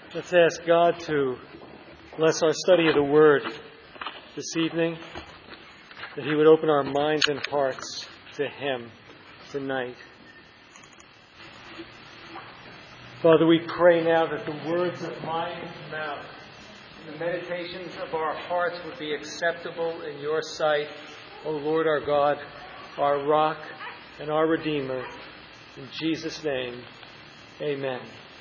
Let's ask God to bless our study of the Word this evening, that He would open our minds and hearts to Him tonight. Father, we pray now that the words of my mouth and the meditations of our hearts would be acceptable in your sight, O Lord our God, our rock and our Redeemer. In Jesus' name, amen.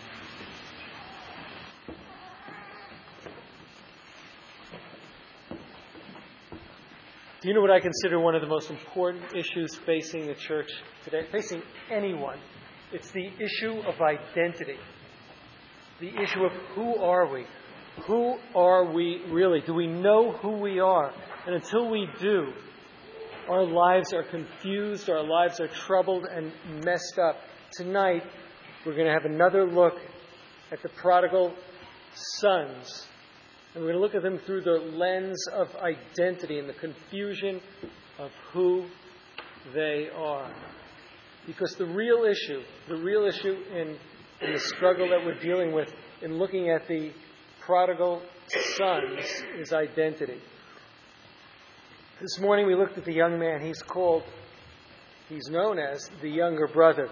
Do you know what I consider one of the most important issues facing the church today, facing anyone? It's the issue of identity. The issue of who are we? Who are we really? Do we know who we are? And until we do, our lives are confused, our lives are troubled and messed up. Tonight, we're going to have another look at the prodigal sons. And we're going to look at them through the lens of identity and the confusion of who they are. Because the real issue in the struggle that we're dealing with in looking at the prodigal sons is identity. This morning we looked at the young man. He's known as the younger brother.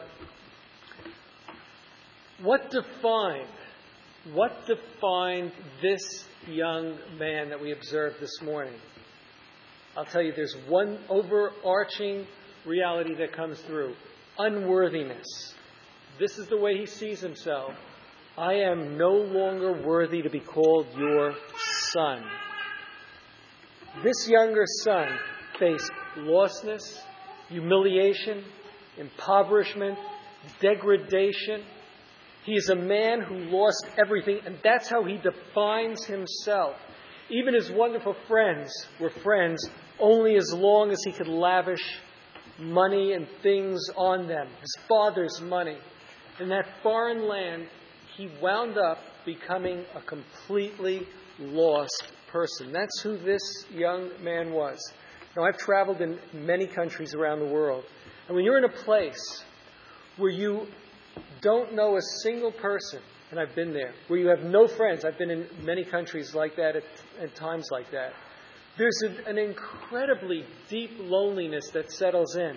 What defined this young man that we observed this morning? I'll tell you, there's one overarching reality that comes through. Unworthiness. This is the way he sees himself. I am no longer worthy to be called your son. This younger son faced lostness, humiliation, impoverishment, degradation. He is a man who lost everything, and that's how he defines himself. Even his wonderful friends were friends only as long as he could lavish money and things on them, his father's money. In that foreign land, he wound up becoming a completely lost person. That's who this young man was. Now, I've traveled in many countries around the world, and when you're in a place where you don't know a single person, and I've been there, where you have no friends, I've been in many countries like that at times like that, there's an incredibly deep loneliness that settles in.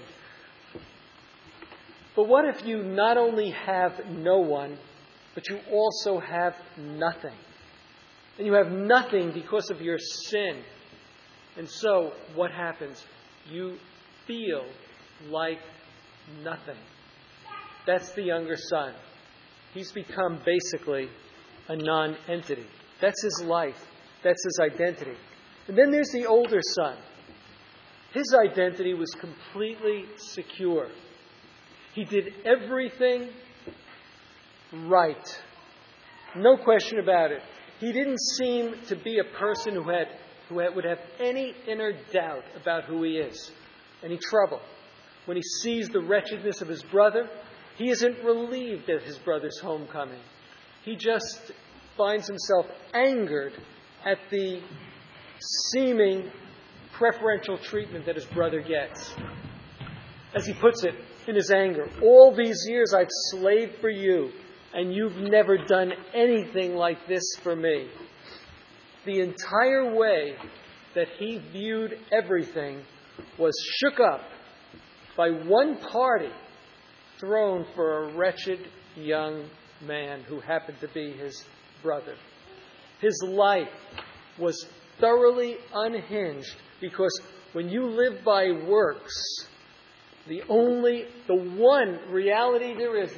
But what if you not only have no one, but you also have nothing? And you have nothing because of your sin. And so, what happens? You feel like nothing. That's the younger son. He's become basically a non-entity. That's his life. That's his identity. And then there's the older son. His identity was completely secure. He did everything right. No question about it. He didn't seem to be a person who would have any inner doubt about who he is, any trouble. When he sees the wretchedness of his brother, he isn't relieved at his brother's homecoming. He just finds himself angered at the seeming preferential treatment that his brother gets. As he puts it in his anger, all these years I've slaved for you, and you've never done anything like this for me. The entire way that he viewed everything was shook up by one party thrown for a wretched young man who happened to be his brother. His life was thoroughly unhinged because when you live by works, the one reality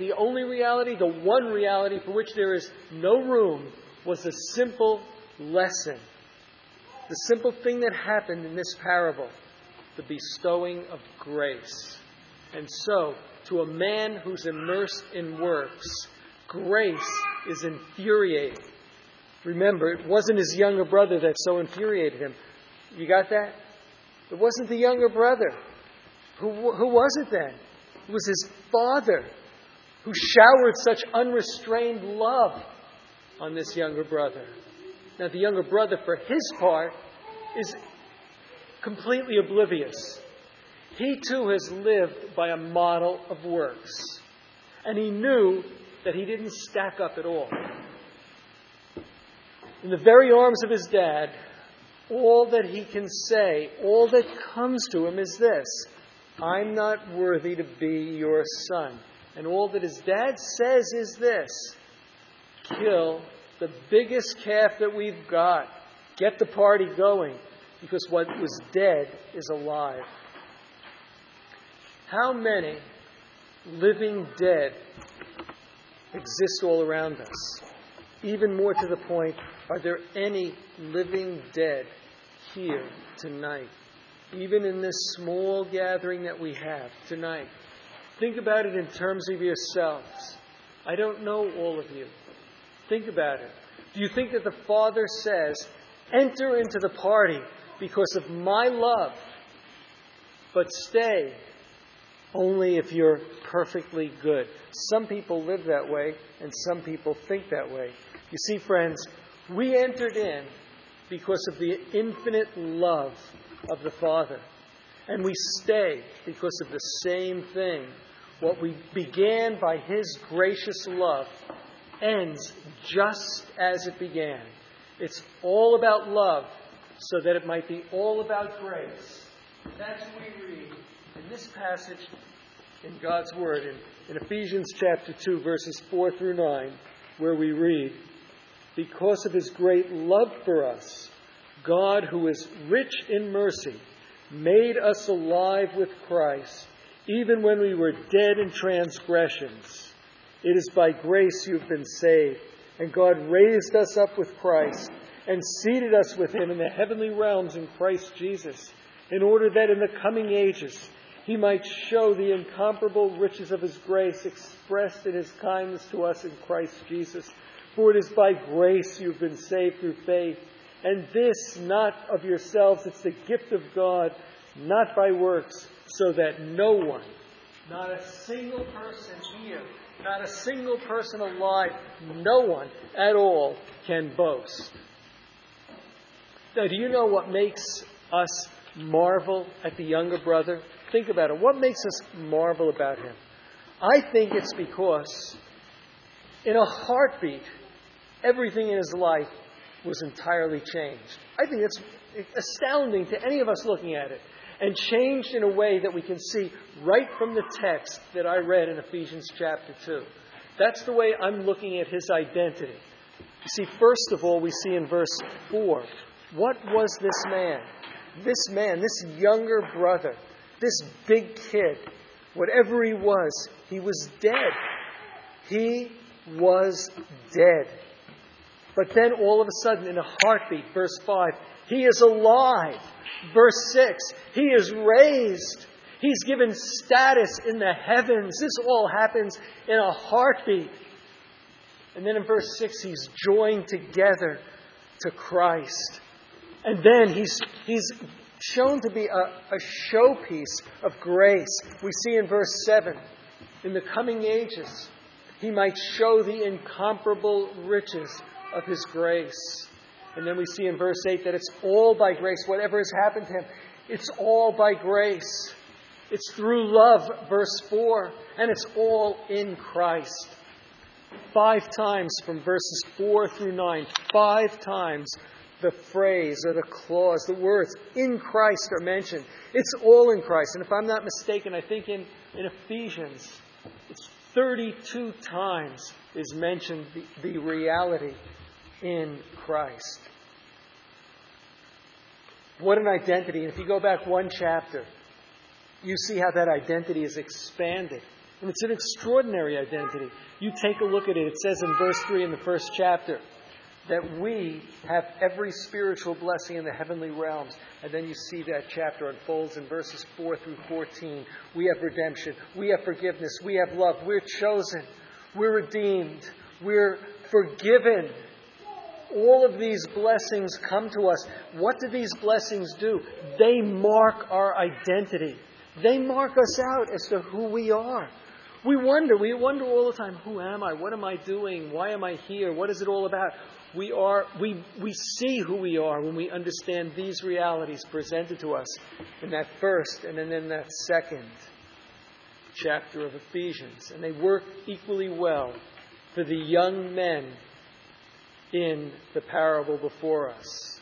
for which there is no room was the simple lesson. The simple thing that happened in this parable, the bestowing of grace. And so, to a man who's immersed in works, grace is infuriating. Remember, it wasn't his younger brother that so infuriated him. You got that? It wasn't the younger brother. Who was it then? It was his father who showered such unrestrained love on this younger brother. Now, the younger brother, for his part, is completely oblivious. He too has lived by a model of works. And he knew that he didn't stack up at all. in the very arms of his dad, all that he can say, all that comes to him is this: I'm not worthy to be your son. And all that his dad says is this: kill the biggest calf that we've got. Get the party going, because what was dead is alive. How many living dead exist all around us? Even more to the point, are there any living dead here tonight? Even in this small gathering that we have tonight. Think about it in terms of yourselves. I don't know all of you. Think about it. Do you think that the Father says, enter into the party because of my love, but stay only if you're perfectly good? Some people live that way, and some people think that way. You see, friends, we entered in because of the infinite love of the Father. And we stay because of the same thing. What we began by His gracious love ends just as it began. It's all about love so that it might be all about grace. That's what we read in this passage in God's Word, in Ephesians chapter 2, verses 4 through 9, where we read, because of His great love for us, God, who is rich in mercy, made us alive with Christ, even when we were dead in transgressions. It is by grace you have been saved. And God raised us up with Christ and seated us with Him in the heavenly realms in Christ Jesus, in order that in the coming ages He might show the incomparable riches of His grace expressed in His kindness to us in Christ Jesus. For it is by grace you have been saved through faith. And this not of yourselves, it's the gift of God, not by works, so that no one, not a single person here, not a single person alive, no one at all can boast. Now, do you know what makes us marvel at the younger brother? Think about it. What makes us marvel about him? I think it's because in a heartbeat, everything in his life was entirely changed. I think it's astounding to any of us looking at it. And changed in a way that we can see right from the text that I read in Ephesians chapter 2. That's the way I'm looking at his identity. You see, first of all, we see in verse 4, what was this man? This man, this younger brother, this big kid, whatever he was dead. He was dead. But then all of a sudden, in a heartbeat, verse 5, he is alive. Verse 6, he is raised. He's given status in the heavens. This all happens in a heartbeat. And then in verse 6, he's joined together to Christ. And then he's shown to be a showpiece of grace. We see in verse 7, in the coming ages, he might show the incomparable riches of his grace. And then we see in verse 8 that it's all by grace. Whatever has happened to him, it's all by grace. It's through love, verse 4, and it's all in Christ. 5 times from verses 4 through 9, 5 times the phrase or the clause, the words in Christ are mentioned. It's all in Christ. And if I'm not mistaken, I think in Ephesians, it's 32 times is mentioned the reality in Christ. What an identity. And if you go back one chapter, you see how that identity is expanded. And it's an extraordinary identity. You take a look at it. It says in verse 3 in the first chapter that we have every spiritual blessing in the heavenly realms. And then you see that chapter unfolds in verses 4 through 14. We have redemption. We have forgiveness. We have love. We're chosen. We're redeemed. We're forgiven. All of these blessings come to us. What do these blessings do? They mark our identity. They mark us out as to who we are. We wonder all the time, who am I? What am I doing? Why am I here? What is it all about? We see who we are when we understand these realities presented to us in that first and then in that second chapter of Ephesians. And they work equally well for the young men in the parable before us.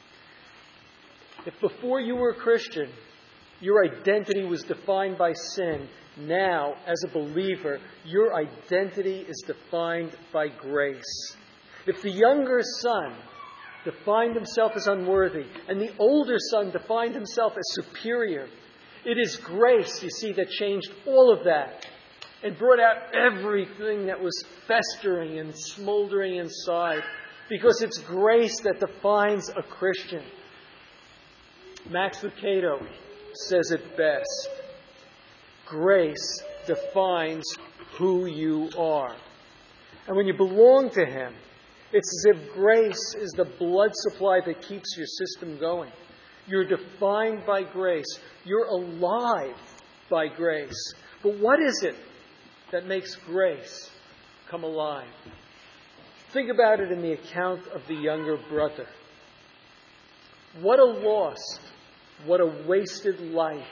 If before you were a Christian, your identity was defined by sin, now, as a believer, your identity is defined by grace. If the younger son defined himself as unworthy, and the older son defined himself as superior, it is grace, you see, that changed all of that and brought out everything that was festering and smoldering inside, because it's grace that defines a Christian. Max Lucado says it best. Grace defines who you are. And when you belong to Him, it's as if grace is the blood supply that keeps your system going. You're defined by grace. You're alive by grace. But what is it that makes grace come alive? Think about it in the account of the younger brother. What a lost, what a wasted life.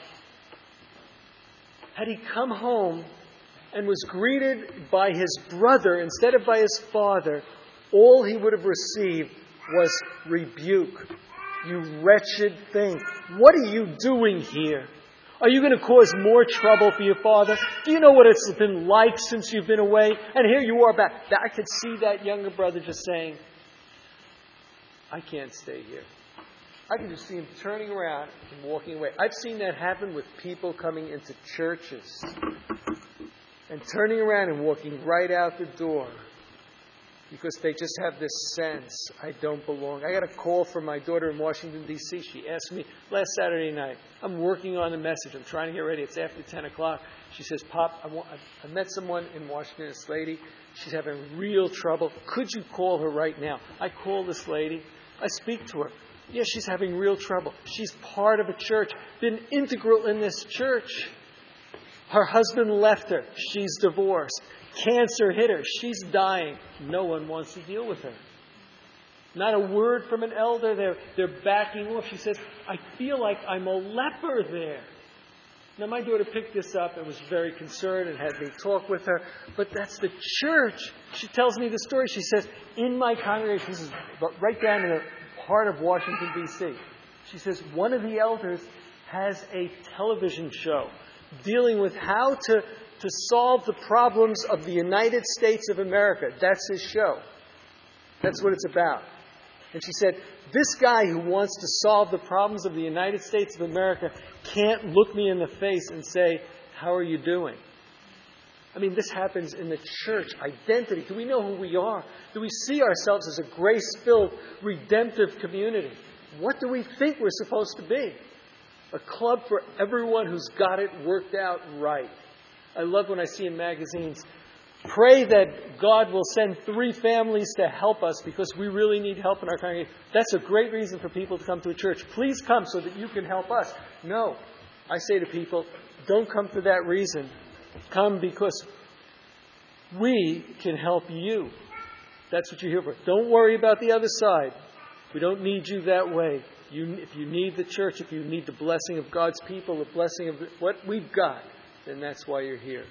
Had he come home and was greeted by his brother instead of by his father, all he would have received was rebuke. You wretched thing. What are you doing here? Are you going to cause more trouble for your father? Do you know what it's been like since you've been away? And here you are back. I could see that younger brother just saying, I can't stay here. I can just see him turning around and walking away. I've seen that happen with people coming into churches and turning around and walking right out the door because they just have this sense, I don't belong. I got a call from my daughter in Washington, D.C. She asked me last Saturday night, I'm working on a message. I'm trying to get ready. It's after 10 o'clock. She says, Pop, I met someone in Washington, this lady. She's having real trouble. Could you call her right now? I call this lady. I speak to her. Yeah, she's having real trouble. She's part of a church, been integral in this church. Her husband left her. She's divorced. Cancer hit her. She's dying. No one wants to deal with her. Not a word from an elder. They're backing off. She says, I feel like I'm a leper there. Now, my daughter picked this up and was very concerned and had me talk with her. But that's the church. She tells me the story. She says, in my congregation, this is right down in the heart of Washington, D.C., she says, one of the elders has a television show dealing with how to solve the problems of the United States of America. That's his show. That's what it's about. And she said, this guy who wants to solve the problems of the United States of America can't look me in the face and say, how are you doing? I mean, this happens in the church. Identity. Do we know who we are? Do we see ourselves as a grace-filled, redemptive community? What do we think we're supposed to be? A club for everyone who's got it worked out right. I love when I see in magazines, pray that God will send 3 families to help us because we really need help in our congregation. That's a great reason for people to come to a church. Please come so that you can help us. No. I say to people, don't come for that reason. Come because we can help you. That's what you're here for. Don't worry about the other side. We don't need you that way. If you need the church, if you need the blessing of God's people, the blessing of what we've got, then that's why you're here.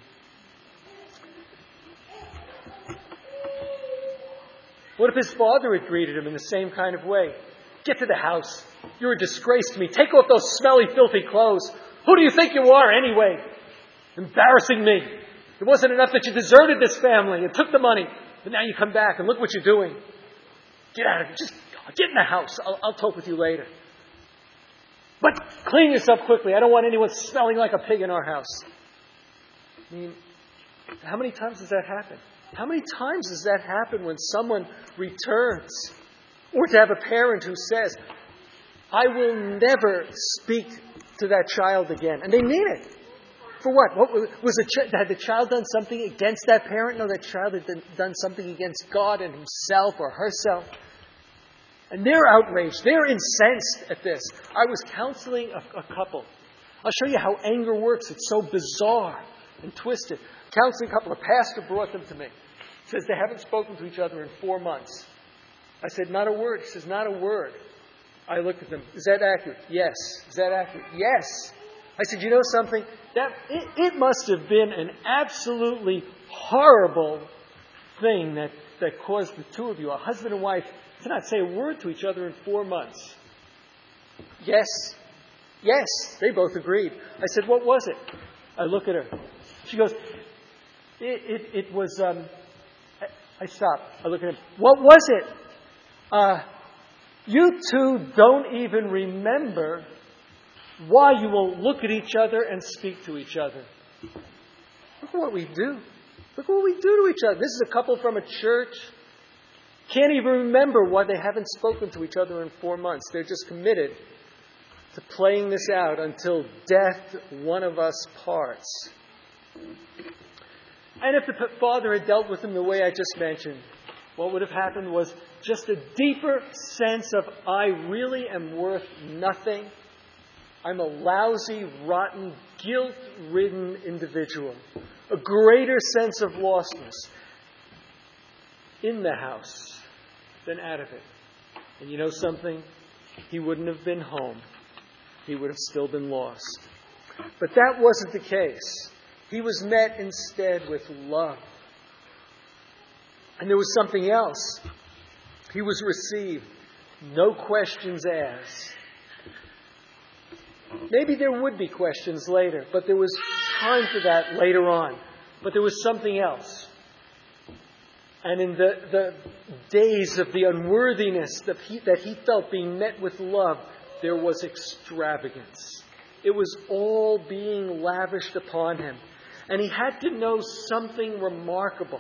What if his father had greeted him in the same kind of way? Get to the house. You're a disgrace to me. Take off those smelly, filthy clothes. Who do you think you are anyway? Embarrassing me. It wasn't enough that you deserted this family and took the money, but now you come back and look what you're doing. Get out of here. Just get in the house. I'll talk with you later. But clean yourself quickly. I don't want anyone smelling like a pig in our house. I mean, how many times does that happen? How many times does that happen when someone returns? Or to have a parent who says, I will never speak to that child again. And they mean it. For what? Had the child done something against that parent? No, that child had done something against God and himself or herself. And they're outraged. They're incensed at this. I was counseling a couple. I'll show you how anger works. It's so bizarre and twisted. Counseling couple. A pastor brought them to me. Says they haven't spoken to each other in 4 months. I said, not a word. He says, not a word. I looked at them. Is that accurate? Yes. Is that accurate? Yes. I said, you know something? It must have been an absolutely horrible thing that that caused the two of you, a husband and wife, to not say a word to each other in 4 months? Yes. Yes, they both agreed. I said, what was it? I look at her. She goes, it was, I stopped. I look at him. What was it? You two don't even remember why you won't look at each other and speak to each other. Look at what we do. Look what we do to each other. This is a couple from a church. Can't even remember why they haven't spoken to each other in 4 months. They're just committed to playing this out until death one of us parts. And if the father had dealt with them the way I just mentioned, what would have happened was just a deeper sense of, I really am worth nothing. I'm a lousy, rotten, guilt-ridden individual. A greater sense of lostness in the house than out of it. And you know something? He wouldn't have been home. He would have still been lost. But that wasn't the case. He was met instead with love. And there was something else. He was received. No questions asked. Maybe there would be questions later, but there was time for that later on. But there was something else. And in the days of the unworthiness that he felt being met with love, there was extravagance. It was all being lavished upon him. And he had to know something remarkable.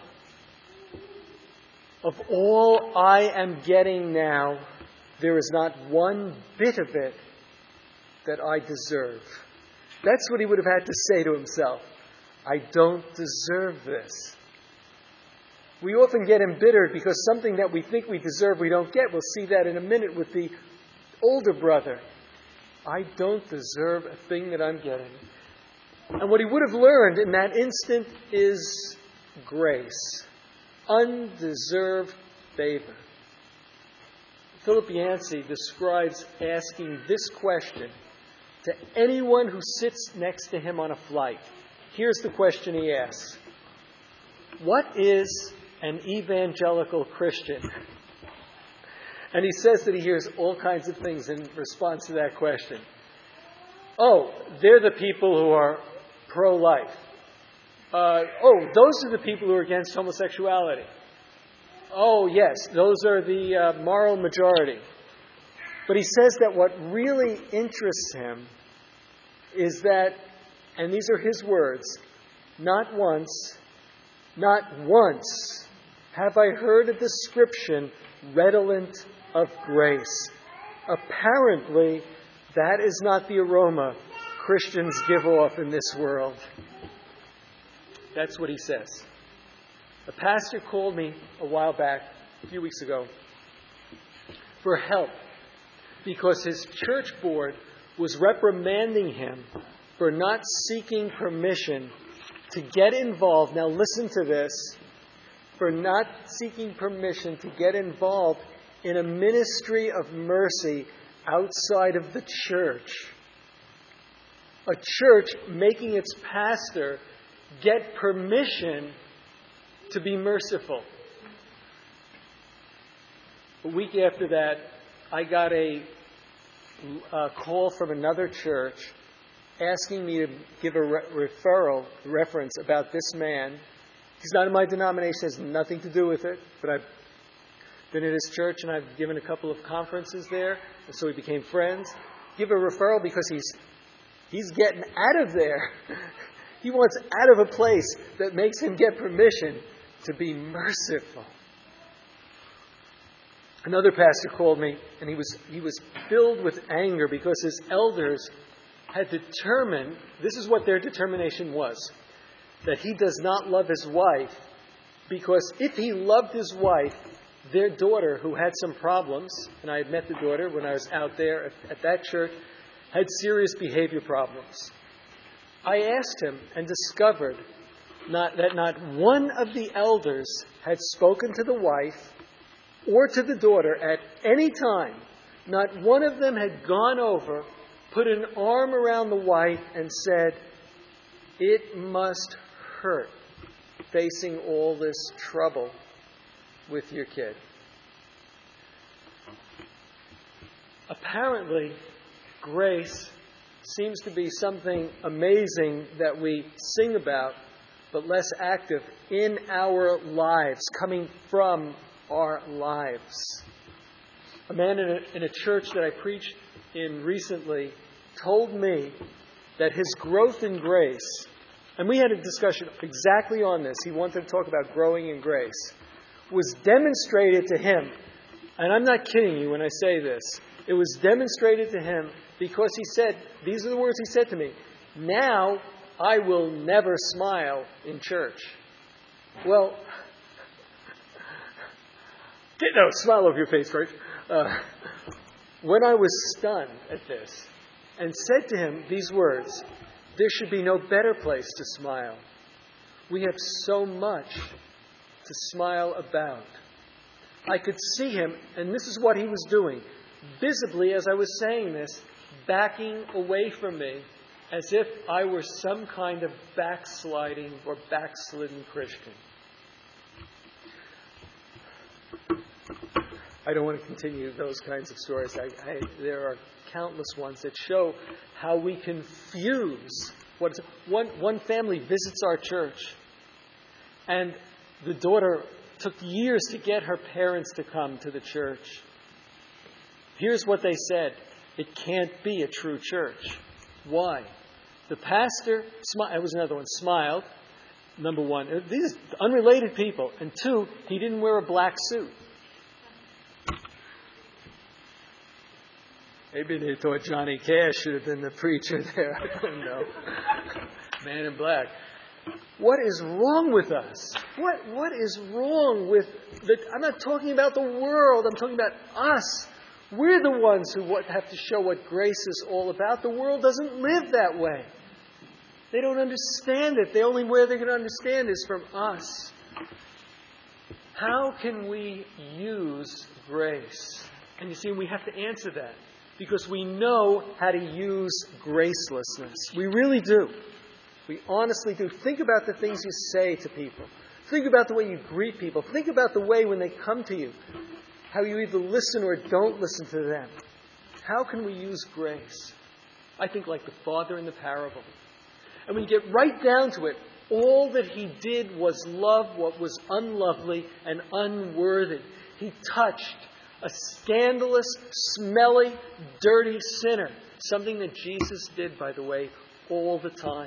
Of all I am getting now, there is not one bit of it that I deserve. That's what he would have had to say to himself. I don't deserve this. We often get embittered because something that we think we deserve we don't get. We'll see that in a minute with the older brother. I don't deserve a thing that I'm getting. And what he would have learned in that instant is grace. Undeserved favor. Philip Yancey describes asking this question to anyone who sits next to him on a flight. Here's the question he asks. What is an evangelical Christian? And he says that he hears all kinds of things in response to that question. Oh, they're the people who are pro-life. Those are the people who are against homosexuality. Oh, yes, those are the moral majority. But he says that what really interests him is that, and these are his words, not once have I heard a description redolent of grace. Apparently, that is not the aroma Christians give off in this world. That's what he says. A pastor called me a while back, a few weeks ago, for help because his church board was reprimanding him for not seeking permission to get involved. Now listen to this. For not seeking permission to get involved in a ministry of mercy outside of the church. A church making its pastor get permission to be merciful. A week after that, I got a call from another church asking me to give a reference about this man. He's not in my denomination, has nothing to do with it, but I've been at his church and I've given a couple of conferences there, and so we became friends. Give a referral because he's getting out of there. He wants out of a place that makes him get permission to be merciful. Another pastor called me, and he was filled with anger because his elders had determined, this is what their determination was, that he does not love his wife because if he loved his wife, their daughter, who had some problems, and I had met the daughter when I was out there at that church, had serious behavior problems. I asked him and discovered that not one of the elders had spoken to the wife or to the daughter at any time. Not one of them had gone over, put an arm around the wife and said, "It must hurt facing all this trouble." with your kid. Apparently, grace seems to be something amazing that we sing about, but less active in our lives, coming from our lives. A man in a church that I preached in recently told me that his growth in grace, and we had a discussion exactly on this, he wanted to talk about growing in grace, was demonstrated to him, and I'm not kidding you when I say this, it was demonstrated to him because he said, these are the words he said to me, "Now I will never smile in church." Well, no, smile over your face, right? When I was stunned at this and said to him these words, there should be no better place to smile. We have so much to smile about. I could see him, and this is what he was doing, visibly as I was saying this, backing away from me as if I were some kind of backsliding or backslidden Christian. I don't want to continue those kinds of stories. There are countless ones that show how we confuse. One family visits our church, and the daughter took years to get her parents to come to the church. Here's what they said. It can't be a true church. Why? The pastor, that was another one, smiled. Number one, these unrelated people. And two, he didn't wear a black suit. Maybe they thought Johnny Cash should have been the preacher there. I don't know. Man in black. What is wrong with us? What is wrong with I'm not talking about the world. I'm talking about us. We're the ones who have to show what grace is all about. The world doesn't live that way. They don't understand it. The only way they're going to understand is from us. How can we use grace? And you see, we have to answer that because we know how to use gracelessness. We really do. We honestly do. Think about the things you say to people. Think about the way you greet people. Think about the way when they come to you, how you either listen or don't listen to them. How can we use grace? I think like the father in the parable. And when you get right down to it, all that he did was love what was unlovely and unworthy. He touched a scandalous, smelly, dirty sinner. Something that Jesus did, by the way, all the time.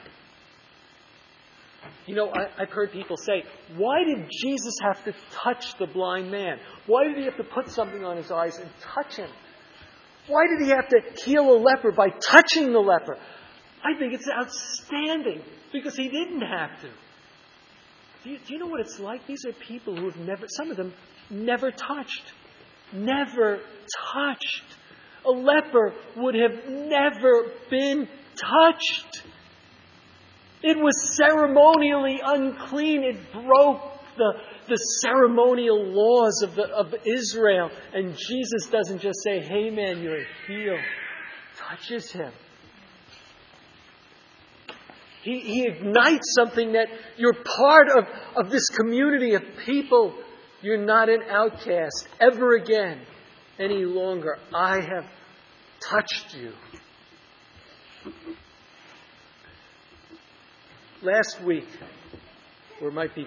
You know, I've heard people say, why did Jesus have to touch the blind man? Why did he have to put something on his eyes and touch him? Why did he have to heal a leper by touching the leper? I think it's outstanding because he didn't have to. Do you know what it's like? These are people who have never, some of them, never touched. Never touched. A leper would have never been touched. It was ceremonially unclean. It broke the ceremonial laws of Israel. And Jesus doesn't just say, "Hey man, you're healed." Touches him. He ignites something that you're part of this community of people. You're not an outcast ever again, any longer. I have touched you. Last week, or it might be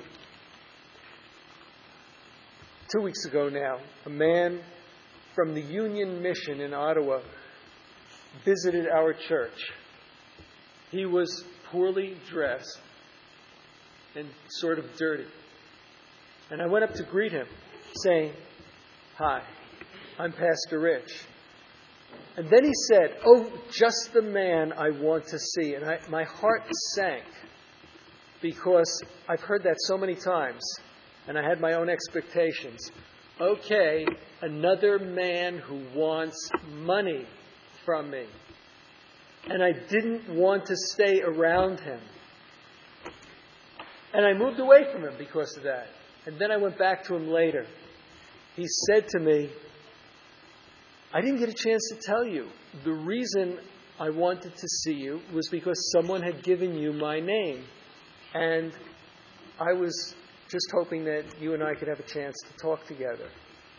2 weeks ago now, a man from the Union Mission in Ottawa visited our church. He was poorly dressed and sort of dirty. And I went up to greet him, saying, "Hi, I'm Pastor Rich." And then he said, "Oh, just the man I want to see." And my heart sank because I've heard that so many times, and I had my own expectations. Okay, another man who wants money from me. And I didn't want to stay around him. And I moved away from him because of that. And then I went back to him later. He said to me, "I didn't get a chance to tell you. The reason I wanted to see you was because someone had given you my name. And I was just hoping that you and I could have a chance to talk together.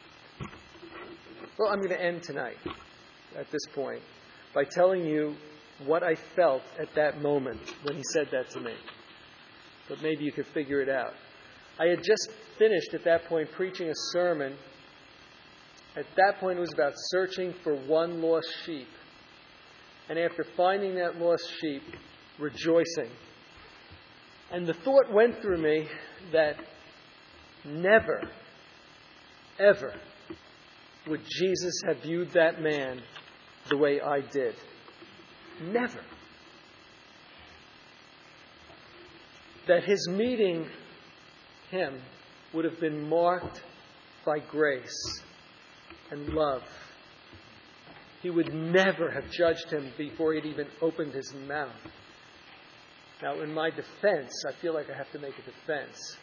Well, I'm going to end tonight at this point by telling you what I felt at that moment when he said that to me. But maybe you could figure it out. I had just finished at that point preaching a sermon. At that point it was about searching for one lost sheep. And after finding that lost sheep, rejoicing. And the thought went through me that never, ever would Jesus have viewed that man the way I did. Never. That his meeting him would have been marked by grace and love. He would never have judged him before he'd even opened his mouth. Now, in my defense, I feel like I have to make a defense.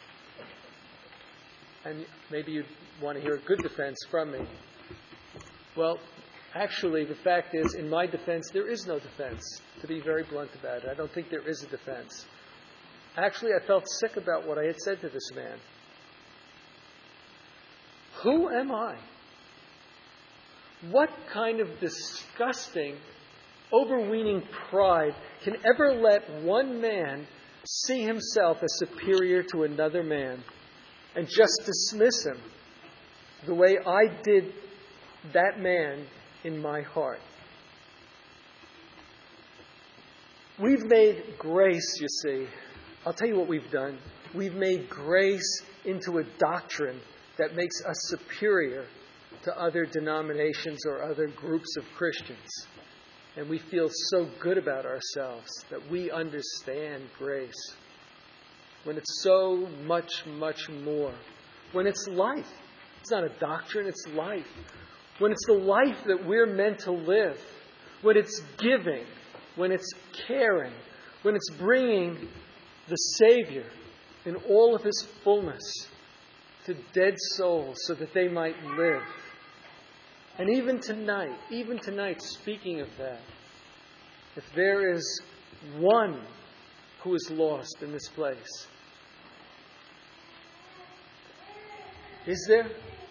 And maybe you'd want to hear a good defense from me. Well, actually, the fact is, in my defense, there is no defense. To be very blunt about it, I don't think there is a defense. Actually, I felt sick about what I had said to this man. Who am I? What kind of disgusting, overweening pride can ever let one man see himself as superior to another man and just dismiss him the way I did that man in my heart? We've made grace, you see. I'll tell you what we've done. We've made grace into a doctrine that makes us superior to other denominations or other groups of Christians. And we feel so good about ourselves that we understand grace. When it's so much, much more. When it's life. It's not a doctrine, it's life. When it's the life that we're meant to live. When it's giving. When it's caring. When it's bringing the Savior in all of His fullness to dead souls so that they might live. And even tonight, speaking of that, if there is one who is lost in this place, is there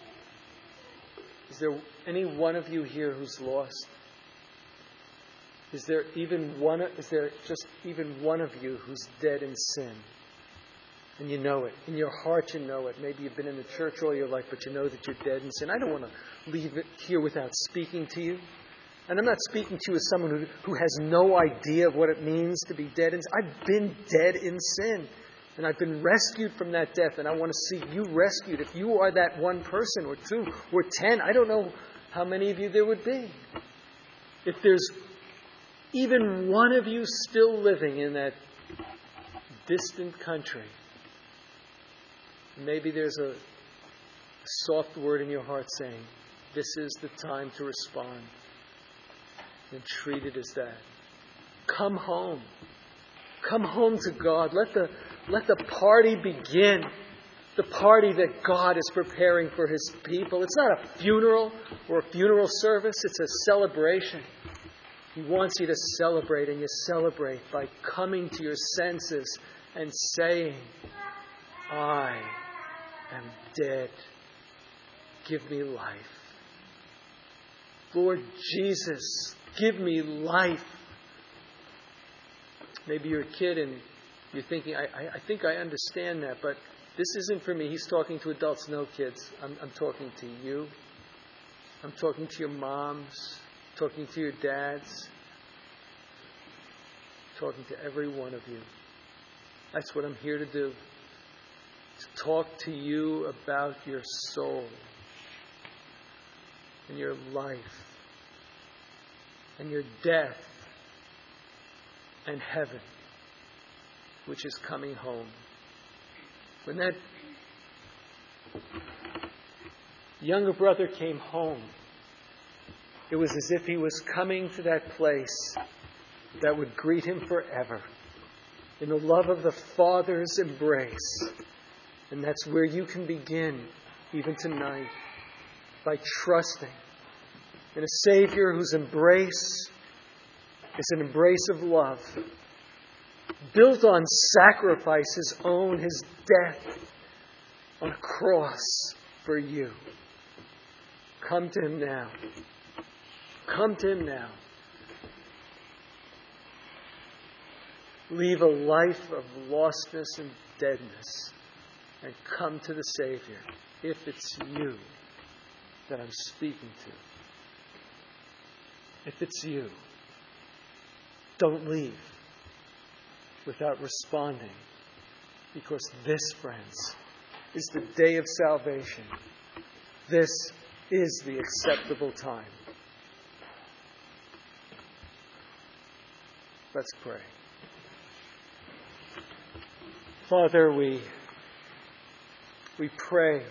any one of you here who's lost? Is there just even one of you who's dead in sin? And you know it. In your heart you know it. Maybe you've been in the church all your life, but you know that you're dead in sin. I don't want to leave it here without speaking to you. And I'm not speaking to you as someone who has no idea of what it means to be dead in sin. I've been dead in sin. And I've been rescued from that death. And I want to see you rescued. If you are that one person or two or 10, I don't know how many of you there would be. If there's even one of you still living in that distant country, maybe there's a soft word in your heart saying, this is the time to respond. And treat it as that. Come home. Come home to God. Let the party begin. The party that God is preparing for His people. It's not a funeral or a funeral service. It's a celebration. He wants you to celebrate, and you celebrate by coming to your senses and saying, I am dead. Give me life. Lord Jesus, give me life. Maybe you're a kid and you're thinking, I think I understand that, but this isn't for me. He's talking to adults. No, kids. I'm talking to you. I'm talking to your moms. Talking to your dads. Talking to every one of you. That's what I'm here to do. To talk to you about your soul and your life and your death and heaven, which is coming home. When that younger brother came home, it was as if he was coming to that place that would greet him forever in the love of the Father's embrace. And that's where you can begin, even tonight, by trusting in a Savior whose embrace is an embrace of love, built on sacrifice, His own, His death, on a cross for you. Come to Him now. Come to Him now. Leave a life of lostness and deadness and come to the Savior, if it's you that I'm speaking to. If it's you, don't leave without responding, because this, friends, is the day of salvation. This is the acceptable time. Let's pray. Father, we pray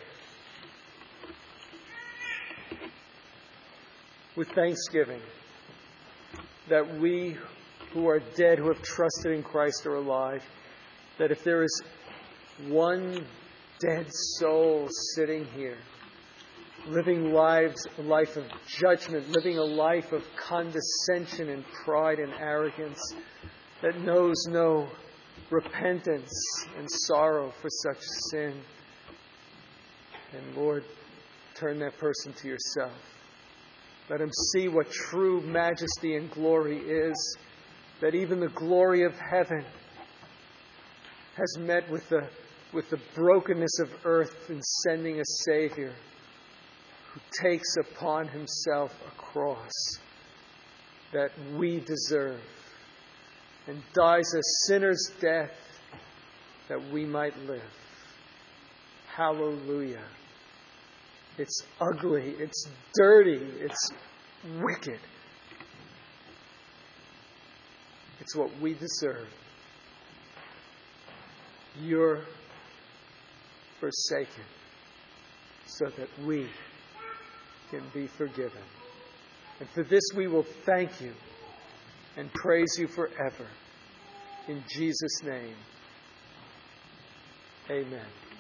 with thanksgiving that we who are dead, who have trusted in Christ, are alive. That if there is one dead soul sitting here, living a life of judgment, living a life of condescension and pride and arrogance, that knows no repentance and sorrow for such sin, and Lord, turn that person to yourself. Let him see what true majesty and glory is, that even the glory of heaven has met with the brokenness of earth in sending a Savior who takes upon Himself a cross that we deserve and dies a sinner's death that we might live. Hallelujah. It's ugly, it's dirty, it's wicked. It's what we deserve. You're forsaken so that we can be forgiven. And for this we will thank you and praise you forever. In Jesus' name, amen.